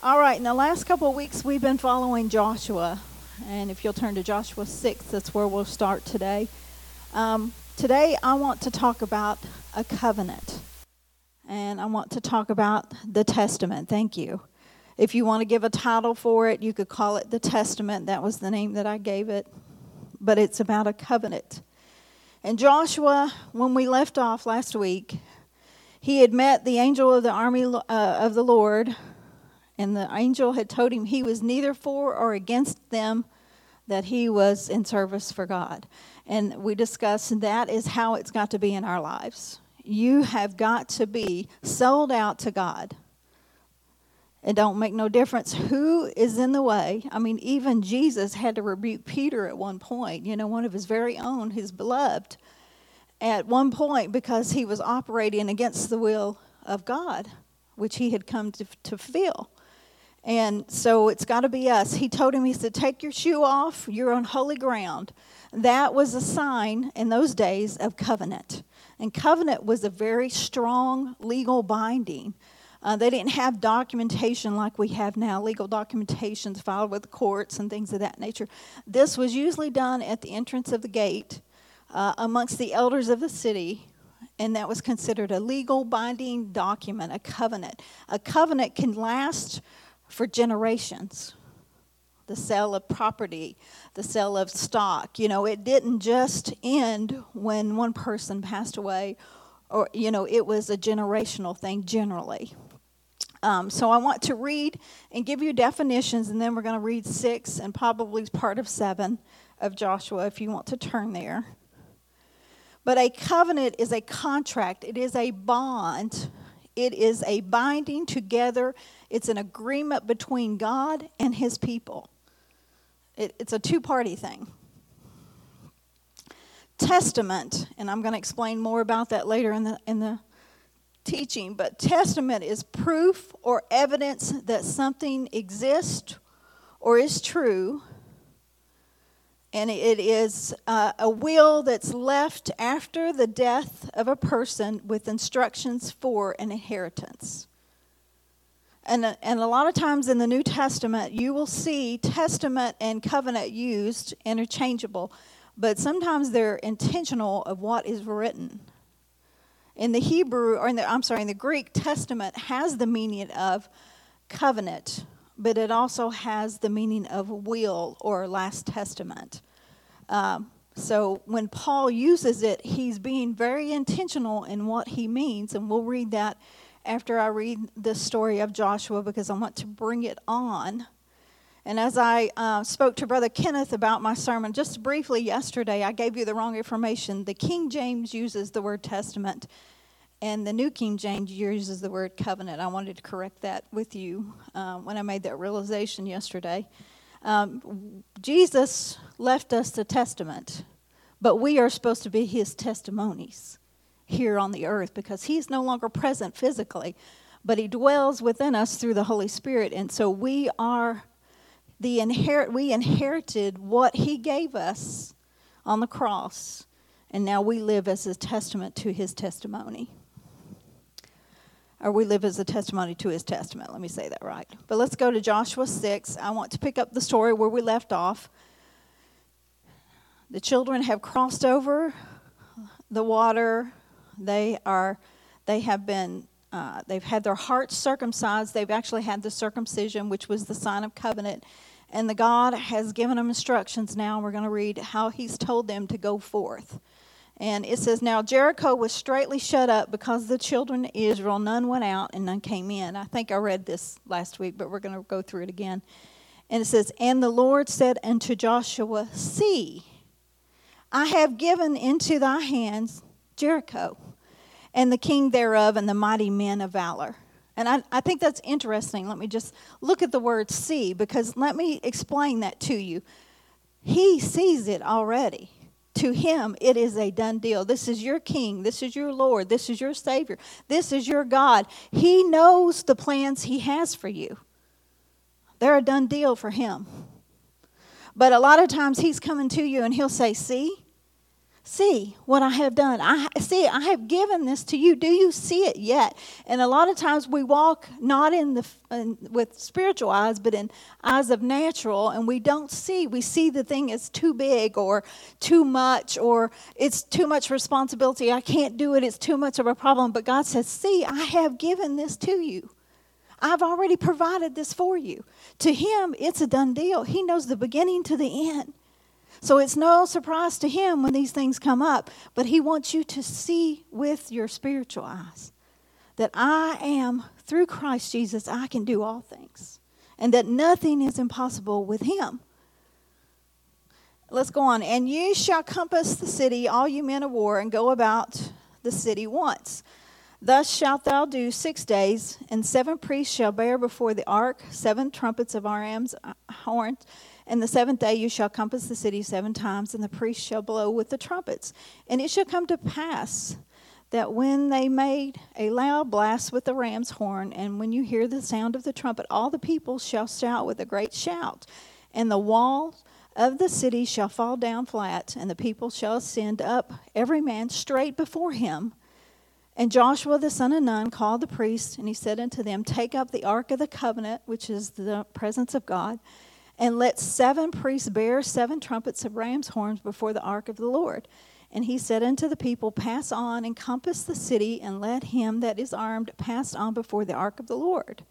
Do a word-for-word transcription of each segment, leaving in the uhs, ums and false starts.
All right, in the last couple of weeks, we've been following Joshua. And if you'll turn to Joshua six, that's where we'll start today. Um, today, I want to talk about a covenant. And I want to talk about the Testament. Thank you. If you want to give a title for it, you could call it the Testament. That was the name that I gave it. But it's about a covenant. And Joshua, when we left off last week, he had met the angel of the army uh, of the Lord. And the angel had told him he was neither for or against them, that he was in service for God. And we discussed that is how it's got to be in our lives. You have got to be sold out to God. It don't make no difference who is in the way. I mean, even Jesus had to rebuke Peter at one point, you know, one of his very own, his beloved, at one point because he was operating against the will of God, which he had come to, to fulfill. And so it's got to be us. He told him, he said, take your shoe off. You're on holy ground. That was a sign in those days of covenant. And covenant was a very strong legal binding. Uh, they didn't have documentation like we have now, legal documentations filed with the courts and things of that nature. This was usually done at the entrance of the gate uh, amongst the elders of the city. And that was considered a legal binding document, a covenant. A covenant can last for generations. The sale of property, the sale of stock. You know, it didn't just end when one person passed away, or, you know, it was a generational thing generally. Um, so I want to read and give you definitions, and then we're going to read six and probably part of seven of Joshua if you want to turn there. But a covenant is a contract. It is a bond. It is a binding together. It's an agreement between God and his people. It, it's a two-party thing. Testament, and I'm going to explain more about that later in the in the teaching, but testament is proof or evidence that something exists or is true, and it is uh, a will that's left after the death of a person with instructions for an inheritance. And, and a lot of times in the New Testament, you will see testament and covenant used interchangeable, but sometimes they're intentional of what is written. In the Hebrew, or in the, I'm sorry, in the Greek, testament has the meaning of covenant, but it also has the meaning of will or last testament. Um, so when Paul uses it, he's being very intentional in what he means, and we'll read that after I read the story of Joshua because I want to bring it on. And as I uh, spoke to Brother Kenneth about my sermon just briefly yesterday, I gave you the wrong information. The King James uses the word testament, and the New King James uses the word covenant. I wanted to correct that with you uh, when I made that realization yesterday. Um, Jesus left us the testament, but we are supposed to be his testimonies here on the earth because he's no longer present physically, but he dwells within us through the Holy Spirit. And so we are the inherit. We inherited what he gave us on the cross, and now we live as a testament to his testimony. Or we live as a testimony to his testament. Let me say that right. But let's go to Joshua six. I want to pick up the story where we left off. The children have crossed over the water. They are, they have been, uh, they've had their hearts circumcised. They've actually had the circumcision, which was the sign of covenant. And the God has given them instructions now. We're going to read how he's told them to go forth. And it says, now Jericho was straightly shut up because of the children of Israel. None went out and none came in. I think I read this last week, but we're going to go through it again. And it says, and the Lord said unto Joshua, see, I have given into thy hands Jericho, and the king thereof, and the mighty men of valor. And I, I think that's interesting. Let me just look at the word see, because let me explain that to you. He sees it already. To him, it is a done deal. This is your king. This is your Lord. This is your Savior. This is your God. He knows the plans he has for you. They're a done deal for him. But a lot of times he's coming to you and he'll say, see, See what I have done. I see, I have given this to you. Do you see it yet? And a lot of times we walk not in the in, with spiritual eyes, but in eyes of natural, and we don't see. We see the thing is too big or too much, or it's too much responsibility. I can't do it. It's too much of a problem. But God says, see, I have given this to you. I've already provided this for you. To him, it's a done deal. He knows the beginning to the end. So it's no surprise to him when these things come up, but he wants you to see with your spiritual eyes that I am, through Christ Jesus, I can do all things, and that nothing is impossible with him. Let's go on. And you shall compass the city, all you men of war, and go about the city once. Thus shalt thou do six days, and seven priests shall bear before the ark seven trumpets of Aram's horns. And the seventh day you shall compass the city seven times, and the priests shall blow with the trumpets. And it shall come to pass that when they made a loud blast with the ram's horn, and when you hear the sound of the trumpet, all the people shall shout with a great shout. And the wall of the city shall fall down flat, and the people shall ascend up, every man straight before him. And Joshua the son of Nun called the priests, and he said unto them, take up the ark of the covenant, which is the presence of God, and let seven priests bear seven trumpets of ram's horns before the ark of the Lord. And he said unto the people, pass on and compass the city, and let him that is armed pass on before the ark of the Lord.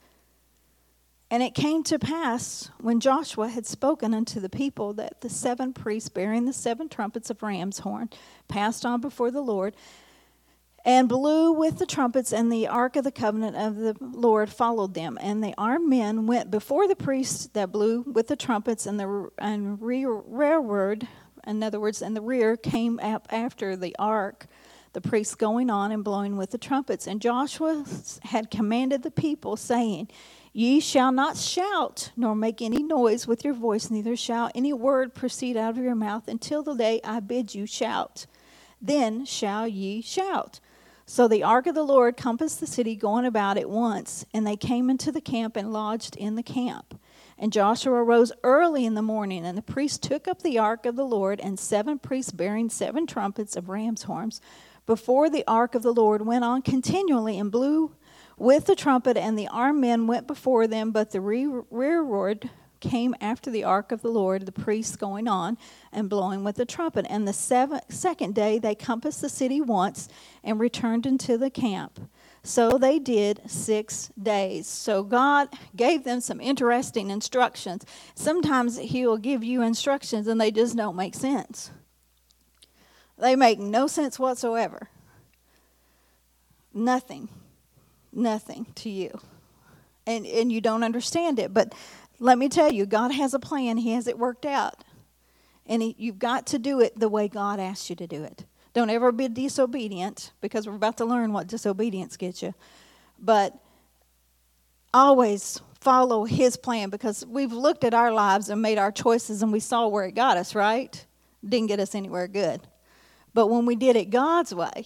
And it came to pass, when Joshua had spoken unto the people, that the seven priests bearing the seven trumpets of ram's horn passed on before the Lord, and blew with the trumpets, and the ark of the covenant of the Lord followed them. And the armed men went before the priests that blew with the trumpets, and the and rear, rearward, in other words, and the rear came up after the ark, the priests going on and blowing with the trumpets. And Joshua had commanded the people, saying, ye shall not shout, nor make any noise with your voice, neither shall any word proceed out of your mouth until the day I bid you shout. Then shall ye shout. So the ark of the Lord compassed the city, going about it once, and they came into the camp and lodged in the camp. And Joshua arose early in the morning, and the priests took up the ark of the Lord, and seven priests bearing seven trumpets of ram's horns before the ark of the Lord went on continually and blew with the trumpet, and the armed men went before them, but the rearward came after the ark of the Lord, the priests going on and blowing with the trumpet. And the seven, second day they compassed the city once and returned into the camp. So they did six days. So God gave them some interesting instructions. Sometimes he will give you instructions and they just don't make sense. They make no sense whatsoever. Nothing. Nothing to you. And, and you don't understand it. But let me tell you, God has a plan. He has it worked out. And he, you've got to do it the way God asks you to do it. Don't ever be disobedient, because we're about to learn what disobedience gets you. But always follow his plan, because we've looked at our lives and made our choices and we saw where it got us, right? Didn't get us anywhere good. But when we did it God's way,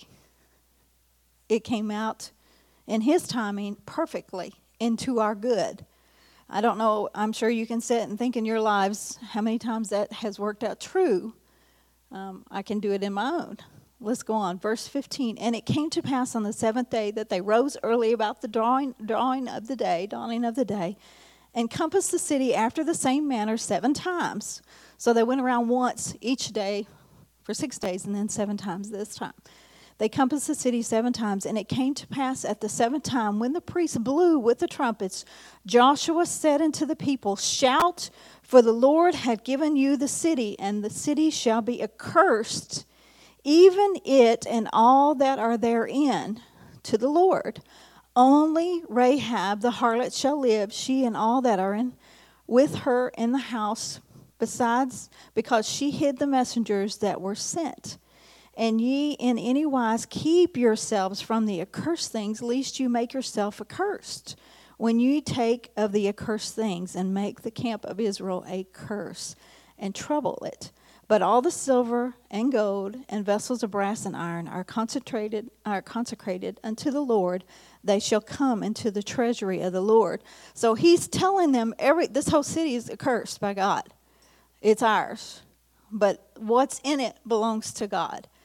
it came out in his timing perfectly into our good. I don't know, I'm sure you can sit and think in your lives how many times that has worked out true. Um, I can do it in my own. Let's go on. Verse fifteen. And it came to pass on the seventh day that they rose early about the drawing, drawing of the day, dawning of the day, and compassed the city after the same manner seven times. So they went around once each day for six days, and then seven times this time. They compassed the city seven times, and it came to pass at the seventh time, when the priests blew with the trumpets, Joshua said unto the people, shout, for the Lord hath given you the city, and the city shall be accursed, even it and all that are therein, to the Lord. Only Rahab the harlot shall live, she and all that are in with her in the house, besides, because she hid the messengers that were sent. And ye in any wise keep yourselves from the accursed things, lest you make yourself accursed, when ye take of the accursed things, and make the camp of Israel a curse, and trouble it. But all the silver and gold and vessels of brass and iron are concentrated, are consecrated unto the Lord. They shall come into the treasury of the Lord. So he's telling them every this whole city is accursed by God. It's ours. But what's in it belongs to God.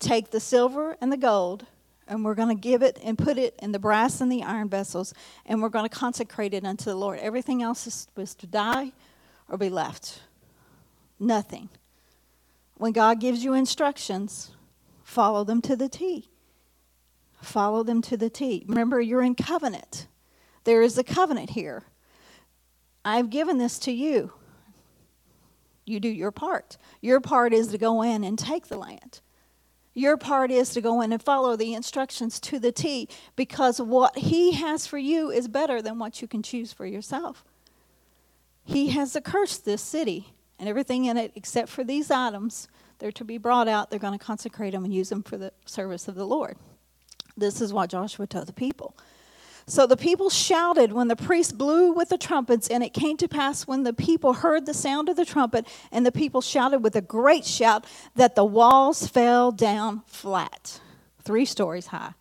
take the silver and the gold, and we're going to give it and put it in the brass and the iron vessels, and we're going to consecrate it unto the Lord. Everything else is supposed to die or be left. Nothing. When God gives you instructions, follow them to the T. Follow them to the T. Remember, you're in covenant. There is a covenant here. I've given this to you. You do your part. Your part is to go in and take the land. Your part is to go in and follow the instructions to the T, because what he has for you is better than what you can choose for yourself. He has accursed this city and everything in it except for these items. They're to be brought out. They're going to consecrate them and use them for the service of the Lord. This is what Joshua told the people. So the people shouted when the priest blew with the trumpets, and it came to pass when the people heard the sound of the trumpet, and the people shouted with a great shout, that the walls fell down flat, three stories high.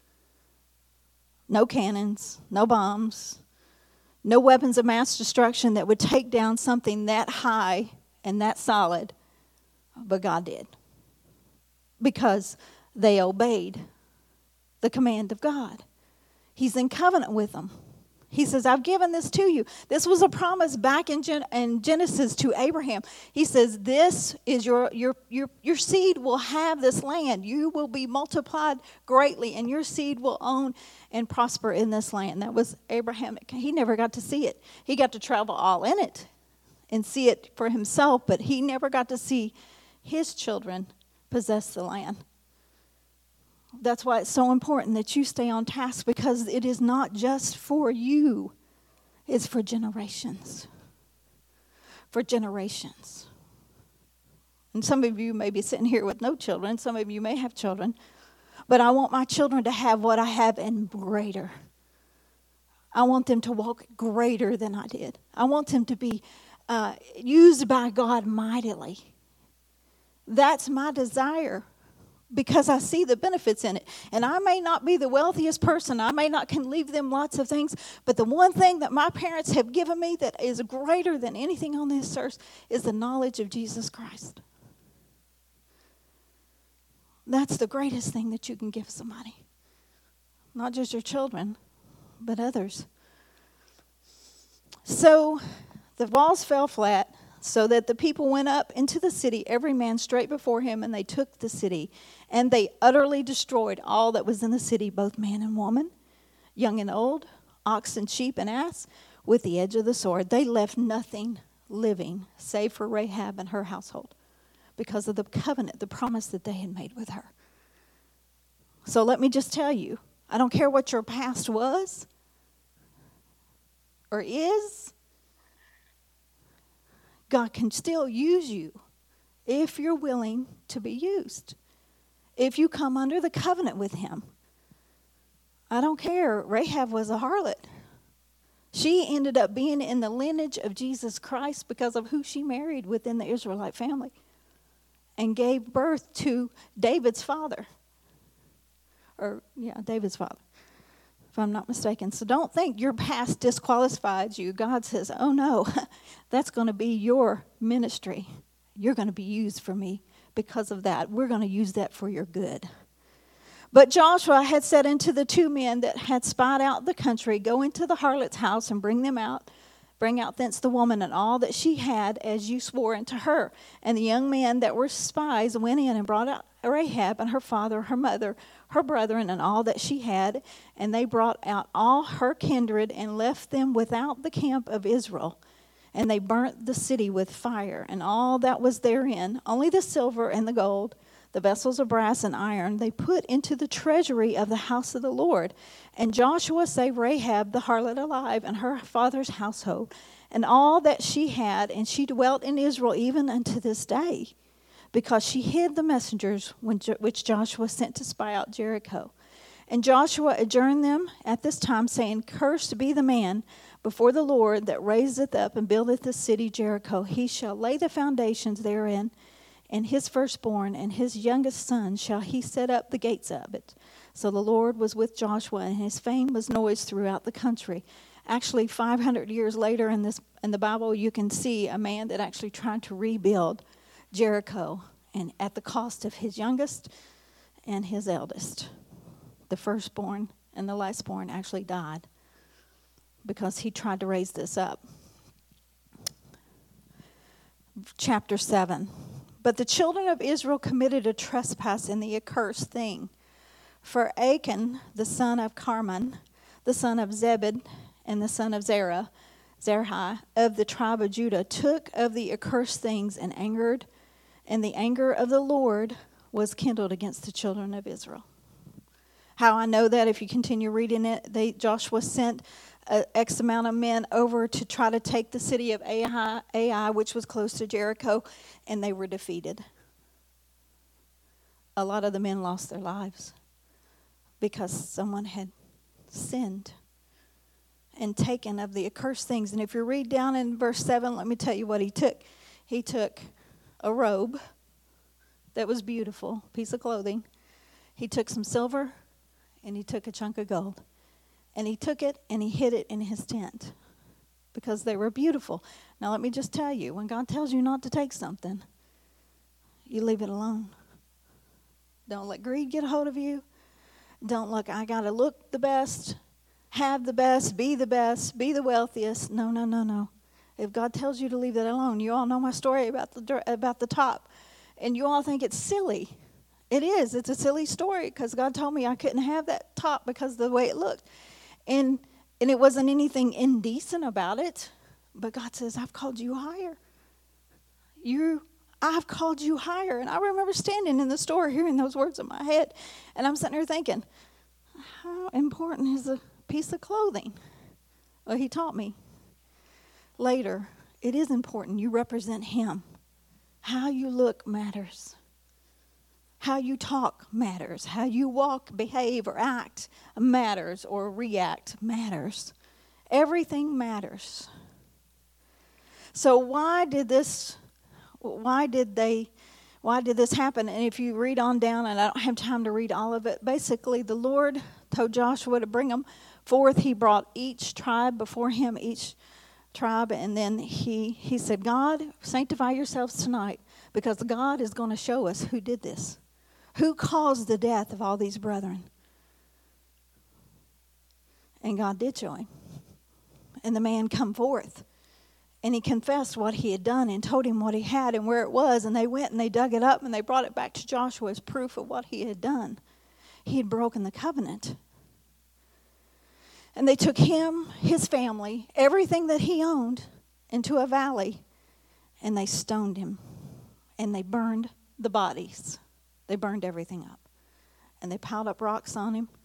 No cannons, no bombs, no weapons of mass destruction that would take down something that high and that solid, but God did, because they obeyed the command of God. He's in covenant with them. He says, I've given this to you. This was a promise back in, Gen- in Genesis to Abraham. He says, this is your, your, your, your seed will have this land. You will be multiplied greatly, and your seed will own and prosper in this land. That was Abraham. He never got to see it. He got to travel all in it and see it for himself, but he never got to see his children possess the land. That's why it's so important that you stay on task, because it is not just for you. It's for generations. For generations. And some of you may be sitting here with no children. Some of you may have children. But I want my children to have what I have and greater. I want them to walk greater than I did. I want them to be uh, used by God mightily. That's my desire, because I see the benefits in it. And I may not be the wealthiest person. I may not can leave them lots of things. But the one thing that my parents have given me that is greater than anything on this earth is the knowledge of Jesus Christ. That's the greatest thing that you can give somebody. Not just your children, but others. So the walls fell flat, so that the people went up into the city, every man straight before him, and they took the city. And they utterly destroyed all that was in the city, both man and woman, young and old, ox and sheep and ass, with the edge of the sword. They left nothing living, save for Rahab and her household, because of the covenant, the promise that they had made with her. So let me just tell you, I don't care what your past was or is, God can still use you if you're willing to be used. If you come under the covenant with him. I don't care. Rahab was a harlot. She ended up being in the lineage of Jesus Christ because of who she married within the Israelite family, and gave birth to David's father. Or, yeah, David's father, if I'm not mistaken. So don't think your past disqualifies you. God says, oh no, that's going to be your ministry. You're going to be used for me because of that. We're going to use that for your good. But Joshua had said unto the two men that had spied out the country, go into the harlot's house and bring them out. Bring out thence the woman and all that she had, as you swore unto her. And the young men that were spies went in and brought out Rahab and her father, her mother, her brethren, and all that she had. And they brought out all her kindred and left them without the camp of Israel. And they burnt the city with fire, and all that was therein, only the silver and the gold, the vessels of brass and iron, they put into the treasury of the house of the Lord. And Joshua saved Rahab the harlot alive, and her father's household, and all that she had, and she dwelt in Israel even unto this day, because she hid the messengers which Joshua sent to spy out Jericho. And Joshua adjourned them at this time, saying, cursed be the man before the Lord that raiseth up and buildeth the city Jericho. He shall lay the foundations therein, and his firstborn and his youngest son shall he set up the gates of it. So the Lord was with Joshua, and his fame was noised throughout the country. Actually, five hundred years later in this in the Bible, you can see a man that actually tried to rebuild Jericho, and at the cost of his youngest and his eldest. The firstborn and the lastborn actually died because he tried to raise this up. Chapter seven. But the children of Israel committed a trespass in the accursed thing. For Achan, the son of Carmon, the son of Zebed, and the son of Zerah, Zerhi, of the tribe of Judah, took of the accursed things and angered, and the anger of the Lord was kindled against the children of Israel. How I know that, if you continue reading it, they, Joshua sent a X amount of men over to try to take the city of Ai, Ai, which was close to Jericho, and they were defeated. A lot of the men lost their lives because someone had sinned and taken of the accursed things. And if you read down in verse seven, let me tell you what he took. He took a robe that was beautiful, piece of clothing. He took some silver, and he took a chunk of gold. And he took it and he hid it in his tent because they were beautiful. Now let me just tell you, when God tells you not to take something, you leave it alone. Don't let greed get a hold of you. Don't look, I got to look the best, have the best, be the best, be the wealthiest. No, no, no, no. If God tells you to leave that alone, you all know my story about the about the top. And you all think it's silly. It is. It's a silly story because God told me I couldn't have that top because of the way it looked. And and it wasn't anything indecent about it. But God says, I've called you higher. You, I've called you higher. And I remember standing in the store hearing those words in my head. And I'm sitting there thinking, how important is a piece of clothing? Well, he taught me later, it is important. You represent him. How you look matters. How you talk matters. How you walk, behave, or act matters, or react matters. Everything matters. So why did this, why did they, why did this happen? And if you read on down, and I don't have time to read all of it, basically the Lord told Joshua to bring them forth. He brought each tribe before him, each tribe, and then he, he said, God, sanctify yourselves tonight, because God is going to show us who did this. Who caused the death of all these brethren? And God did show him. And the man come forth. And he confessed what he had done and told him what he had and where it was. And they went and they dug it up and they brought it back to Joshua as proof of what he had done. He had broken the covenant. And they took him, his family, everything that he owned into a valley. And they stoned him. And they burned the bodies. They burned everything up. And they piled up rocks on him.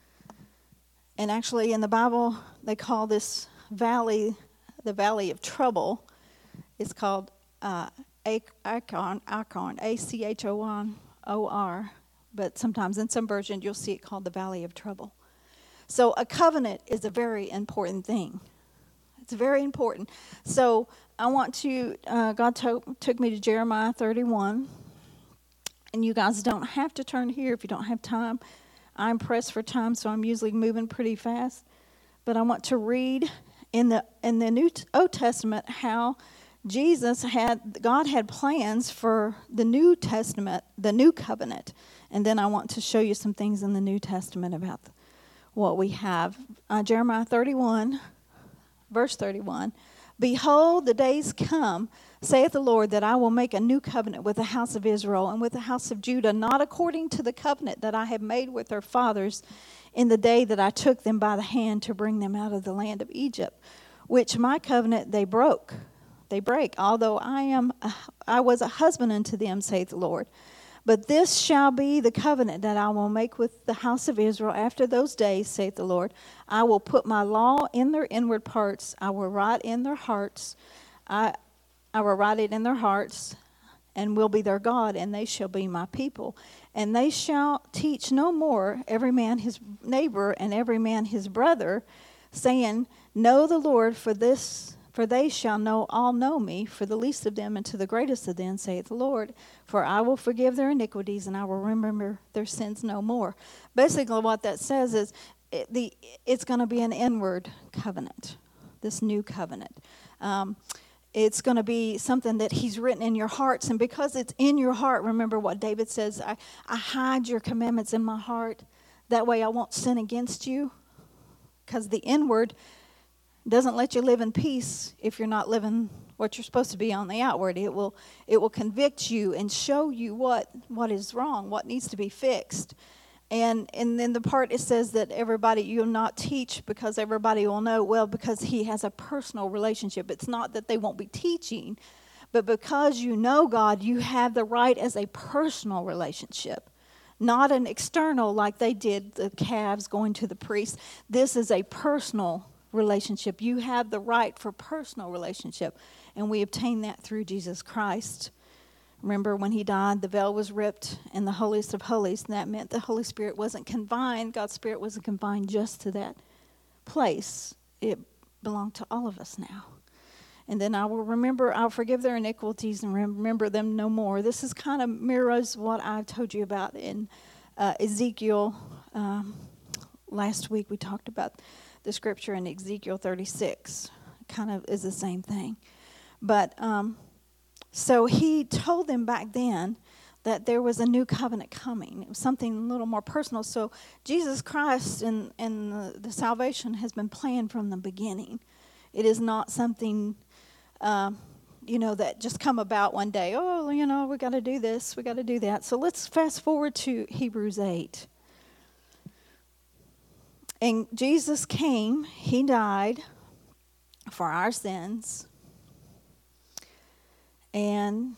And actually in the Bible, they call this valley the Valley of Trouble. It's called uh, Achor, Achor, A C H O R. But sometimes in some versions you'll see it called the Valley of Trouble. So a covenant is a very important thing. It's very important. So I want to, uh, God to, took me to Jeremiah thirty-one. And you guys don't have to turn here if you don't have time. I'm pressed for time, so I'm usually moving pretty fast. But I want to read in the in the New Old Testament how Jesus had, God had plans for the New Testament, the New Covenant. And then I want to show you some things in the New Testament about what we have. Uh, Jeremiah thirty-one, verse thirty-one. Behold, the days come, saith the Lord, that I will make a new covenant with the house of Israel and with the house of Judah, not according to the covenant that I have made with their fathers in the day that I took them by the hand to bring them out of the land of Egypt, which my covenant they broke. They break, although I am, a, I was a husband unto them, saith the Lord. But this shall be the covenant that I will make with the house of Israel after those days, saith the Lord. I will put my law in their inward parts. I will write in their hearts. I, I will write it in their hearts, and will be their God, and they shall be my people. And they shall teach no more every man his neighbor and every man his brother, saying, Know the Lord, for this For they shall know all know me, for the least of them and to the greatest of them, saith the Lord. For I will forgive their iniquities, and I will remember their sins no more. Basically what that says is it, the it's going to be an inward covenant, this new covenant. Um, It's going to be something that he's written in your hearts. And because it's in your heart, remember what David says, I, I hide your commandments in my heart. That way I won't sin against you. Because the inward doesn't let you live in peace if you're not living what you're supposed to be on the outward. It will it will convict you and show you what, what is wrong, what needs to be fixed. And and then the part it says that everybody, you'll not teach because everybody will know. Well, because he has a personal relationship. It's not that they won't be teaching, but because you know God, you have the right as a personal relationship. Not an external like they did the calves going to the priest. This is a personal relationship. You have the right for personal relationship. And we obtain that through Jesus Christ. Remember when he died, the veil was ripped in the holiest of holies. And that meant the Holy Spirit wasn't confined. God's Spirit wasn't confined just to that place. It belonged to all of us now. And then I will remember, I'll forgive their iniquities and remember them no more. This is kind of mirrors what I told you about in uh, Ezekiel. Um, last week we talked about the scripture in Ezekiel thirty-six. Kind of is the same thing. But um, so he told them back then that there was a new covenant coming. It was something a little more personal. So Jesus Christ and, and the, the salvation has been planned from the beginning. It is not something, uh, you know, that just come about one day. Oh, you know, we got to do this, we got to do that. So let's fast forward to Hebrews eight. And Jesus came, he died for our sins. And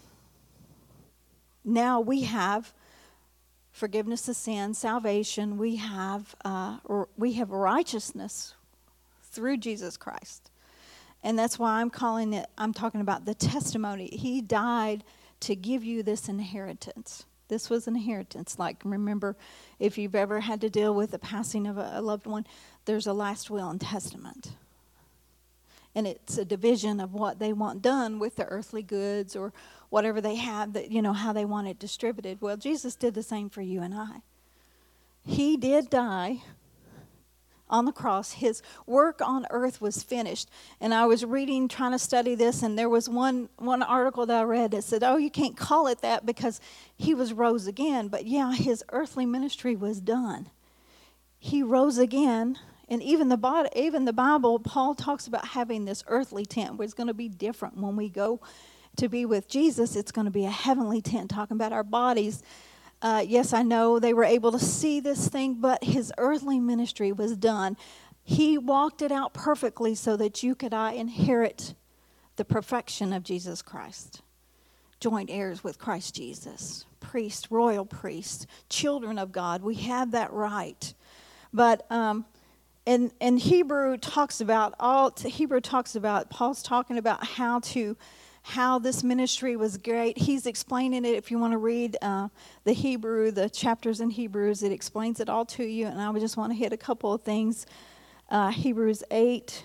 now we have forgiveness of sin, salvation. We have uh, we have righteousness through Jesus Christ. And that's why I'm calling it, I'm talking about the testimony. He died to give you this inheritance. This was an inheritance. Like, remember, if you've ever had to deal with the passing of a, a loved one, there's a last will and testament. And it's a division of what they want done with the earthly goods or whatever they have, that, you know, how they want it distributed. Well, Jesus did the same for you and I. He did die on the cross. His work on earth was finished. And I was reading, trying to study this, and there was one, one article that I read that said, oh, you can't call it that because he was rose again. But yeah, his earthly ministry was done. He rose again. And even the body, even the Bible, Paul talks about having this earthly tent where it's going to be different when we go to be with Jesus. It's going to be a heavenly tent, talking about our bodies. Uh, yes, I know they were able to see this thing, but his earthly ministry was done. He walked it out perfectly so that you could I inherit the perfection of Jesus Christ. Joint heirs with Christ Jesus. Priest, royal priest, children of God. We have that right. But um, and and Hebrew talks about all. Hebrew talks about Paul's talking about how to. How this ministry was great. He's explaining it. If you want to read uh, the Hebrew, the chapters in Hebrews, it explains it all to you. And I would just want to hit a couple of things. Uh, Hebrews eight.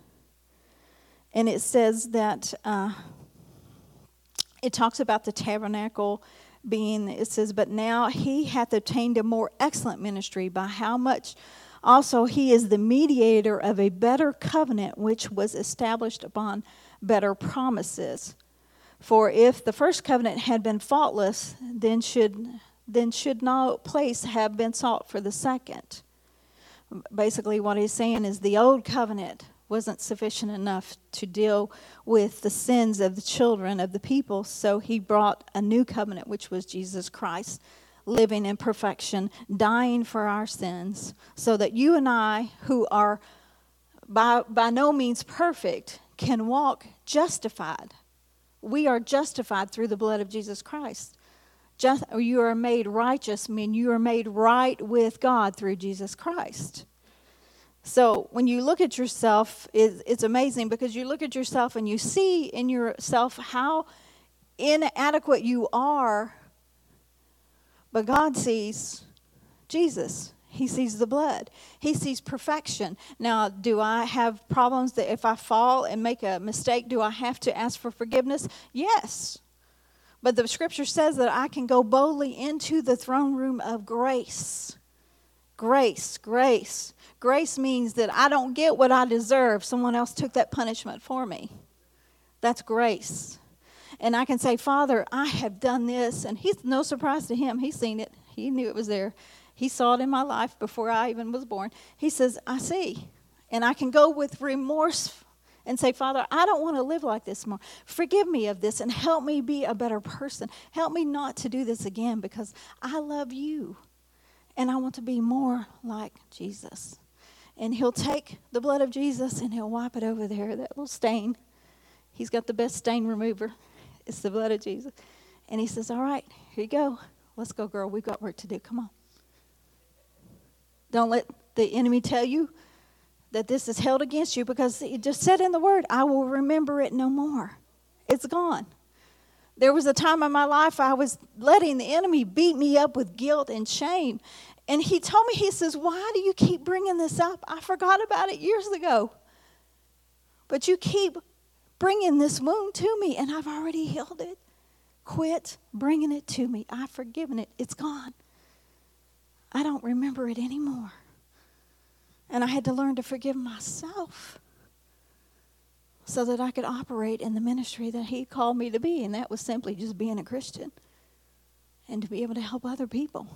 And it says that uh, it talks about the tabernacle being, it says, but now he hath obtained a more excellent ministry, by how much also he is the mediator of a better covenant, which was established upon better promises. For if the first covenant had been faultless, then should then should no place have been sought for the second. Basically what he's saying is the old covenant wasn't sufficient enough to deal with the sins of the children of the people, so he brought a new covenant, which was Jesus Christ, living in perfection, dying for our sins, so that you and I, who are by by no means perfect, can walk justified. We are justified through the blood of Jesus Christ. Just, you are made righteous, mean you are made right with God through Jesus Christ. So when you look at yourself, it's, it's amazing because you look at yourself and you see in yourself how inadequate you are, but God sees Jesus. He sees the blood. He sees perfection. Now, do I have problems that if I fall and make a mistake, do I have to ask for forgiveness? Yes. But the scripture says that I can go boldly into the throne room of grace. Grace, grace. Grace means that I don't get what I deserve. Someone else took that punishment for me. That's grace. And I can say, Father, I have done this. And he's no surprise to him. He's seen it. He knew it was there. He saw it in my life before I even was born. He says, I see. And I can go with remorse and say, Father, I don't want to live like this more. Forgive me of this and help me be a better person. Help me not to do this again because I love you. And I want to be more like Jesus. And he'll take the blood of Jesus and he'll wipe it over there, that little stain. He's got the best stain remover. It's the blood of Jesus. And he says, all right, here you go. Let's go, girl. We've got work to do. Come on. Don't let the enemy tell you that this is held against you, because it just said in the word, I will remember it no more. It's gone. There was a time in my life I was letting the enemy beat me up with guilt and shame. And he told me, he says, why do you keep bringing this up? I forgot about it years ago. But you keep bringing this wound to me, and I've already healed it. Quit bringing it to me. I've forgiven it. It's gone. I don't remember it anymore. And I had to learn to forgive myself so that I could operate in the ministry that he called me to be. And that was simply just being a Christian and to be able to help other people.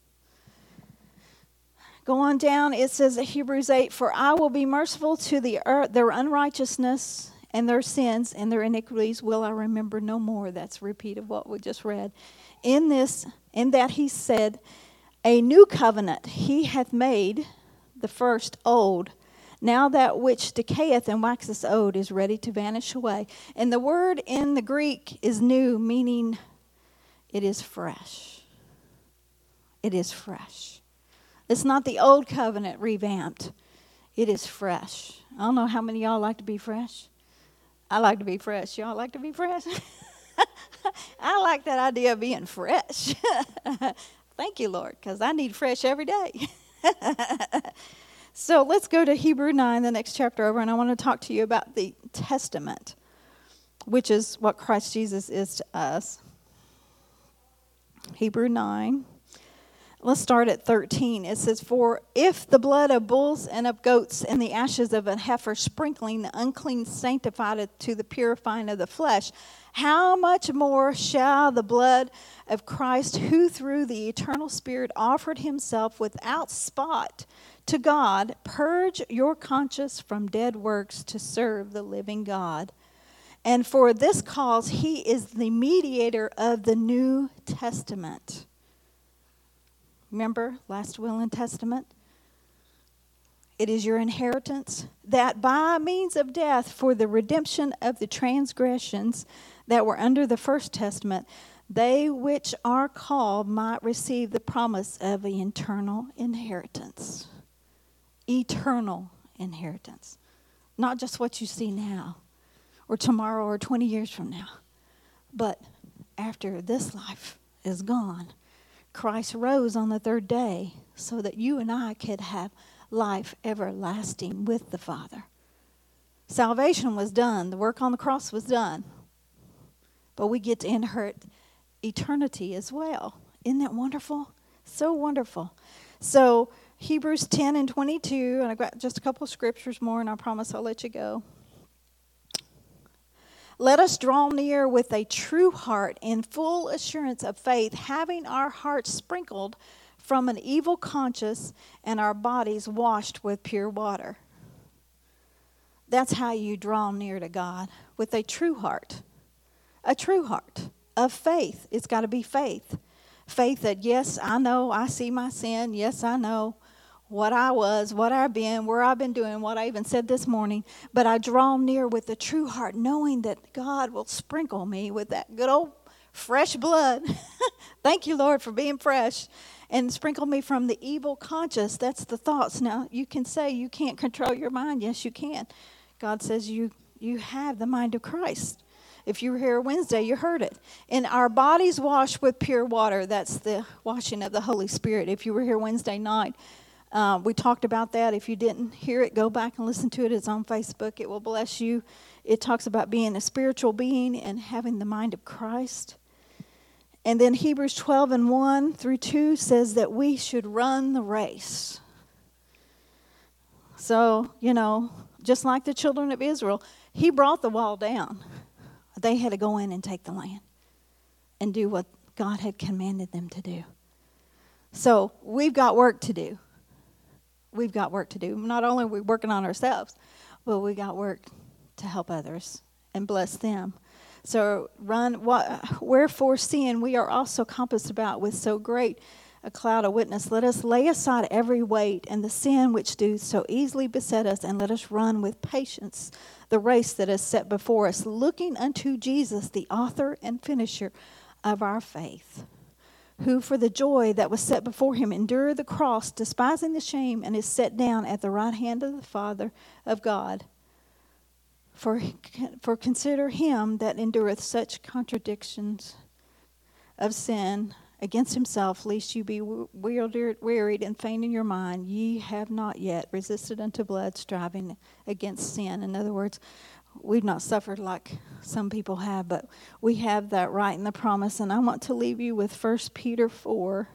Go on down. It says in Hebrews eight, for I will be merciful to the earth, their unrighteousness and their sins and their iniquities will I remember no more. That's a repeat of what we just read. In this, in that he said, a new covenant he hath made, the first old. Now that which decayeth and waxeth old is ready to vanish away. And the word in the Greek is new, meaning it is fresh. It is fresh. It's not the old covenant revamped. It is fresh. I don't know how many of y'all like to be fresh. I like to be fresh. Y'all like to be fresh? I like that idea of being fresh. Thank you, Lord, because I need fresh every day. So let's go to Hebrew nine, the next chapter over, and I want to talk to you about the testament, which is what Christ Jesus is to us. Hebrew nine. Let's start at thirteen. It says, for if the blood of bulls and of goats and the ashes of a heifer sprinkling the unclean sanctified it to the purifying of the flesh, how much more shall the blood of Christ, who through the eternal Spirit offered himself without spot to God, purge your conscience from dead works to serve the living God? And for this cause he is the mediator of the New Testament. Remember, last will and testament? It is your inheritance, that by means of death for the redemption of the transgressions that were under the first testament, they which are called might receive the promise of the eternal inheritance. Eternal inheritance. Not just what you see now, or tomorrow, or twenty years from now. But after this life is gone, Christ rose on the third day so that you and I could have life everlasting with the Father. Salvation was done. The work on the cross was done. But we get to inherit eternity as well. Isn't that wonderful? So wonderful. So Hebrews ten and twenty-two, and I've got just a couple of scriptures more, and I promise I'll let you go. Let us draw near with a true heart in full assurance of faith, having our hearts sprinkled from an evil conscience and our bodies washed with pure water. That's how you draw near to God, with a true heart. A true heart of faith. It's got to be faith. Faith that, yes, I know, I see my sin. Yes, I know what I was, what I've been, where I've been doing, what I even said this morning. But I draw near with a true heart, knowing that God will sprinkle me with that good old fresh blood. Thank you, Lord, for being fresh. And sprinkle me from the evil conscience. That's the thoughts. Now, you can say you can't control your mind. Yes, you can. God says you, you have the mind of Christ. If you were here Wednesday, you heard it. And our bodies washed with pure water. That's the washing of the Holy Spirit. If you were here Wednesday night, uh, we talked about that. If you didn't hear it, go back and listen to it. It's on Facebook. It will bless you. It talks about being a spiritual being and having the mind of Christ. And then Hebrews twelve and one through two says that we should run the race. So, you know, just like the children of Israel, he brought the wall down. they had to go in and take the land and do what God had commanded them to do. So we've got work to do. We've got work to do. Not only are we working on ourselves, but we got work to help others and bless them. So run, what, wherefore seeing we are also compassed about with so great a cloud of witness, let us lay aside every weight and the sin which do so easily beset us, and let us run with patience the race that is set before us, looking unto Jesus, the author and finisher of our faith, who for the joy that was set before him endured the cross, despising the shame, and is set down at the right hand of the Father of God. For, for consider him that endureth such contradictions of sin against himself, lest you be wearied, wearied and faint in your mind. Ye have not yet resisted unto blood, striving against sin. In other words, we've not suffered like some people have, but we have that right in the promise. And I want to leave you with First Peter four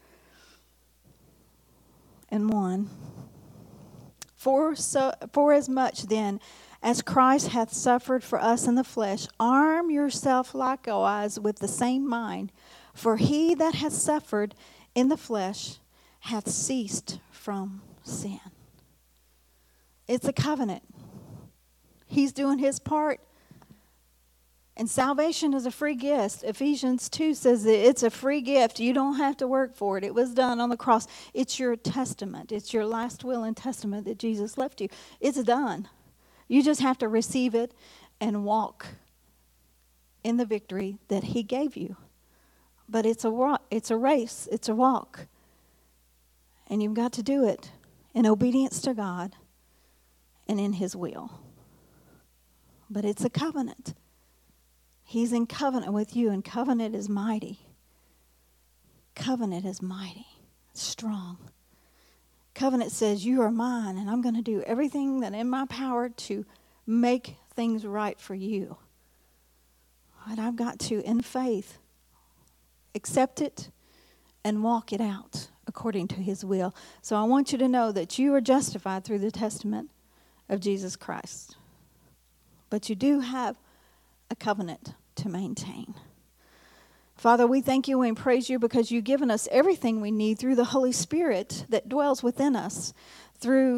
and one. For so, for as much then as Christ hath suffered for us in the flesh, arm yourself likewise with the same mind. For he that hath suffered in the flesh hath ceased from sin. It's a covenant. He's doing his part. And salvation is a free gift. Ephesians two says that it's a free gift. You don't have to work for it. It was done on the cross. It's your testament. It's your last will and testament that Jesus left you. It's done. You just have to receive it and walk in the victory that he gave you. But it's a it's a race. It's a walk. And you've got to do it in obedience to God and in his will. But it's a covenant. He's in covenant with you, and covenant is mighty. Covenant is mighty, strong. Covenant says, you are mine, and I'm going to do everything that in my power to make things right for you. But I've got to, in faith, accept it and walk it out according to his will. So I want you to know that you are justified through the testament of Jesus Christ. But you do have a covenant to maintain. Father, we thank you and praise you because you've given us everything we need through the Holy Spirit that dwells within us, through